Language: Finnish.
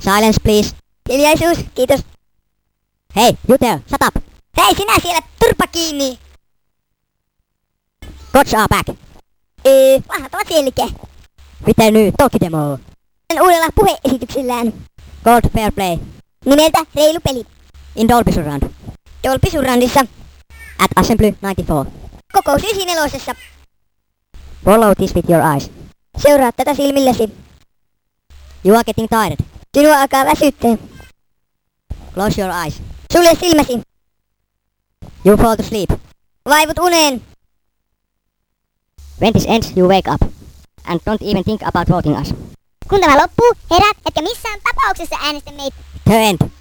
Silence, please. Hiljaisuus, kiitos. Hey, you there, shut up. Hei sinä siellä, turpa kiinni. Gods are back. Vanhat ovat selkeä. Miten nyt, Tokidemo? Uudella puheesityksellään. Gold Fair Play. Nimeltä Reilu peli. In Dolby Surround. Dolby Surroundissa. At Assembly 94. Kokous 94. Follow this with your eyes. Seuraa tätä silmilläsi. You are getting tired. Sinua alkaa väsyttää. Close your eyes. Sulje silmäsi. You fall to sleep. Vaivut uneen. When this ends, you wake up. And don't even think about voting us. Kun tämä loppuu, herät, etkä missään tapauksessa äänestä meitä. The end.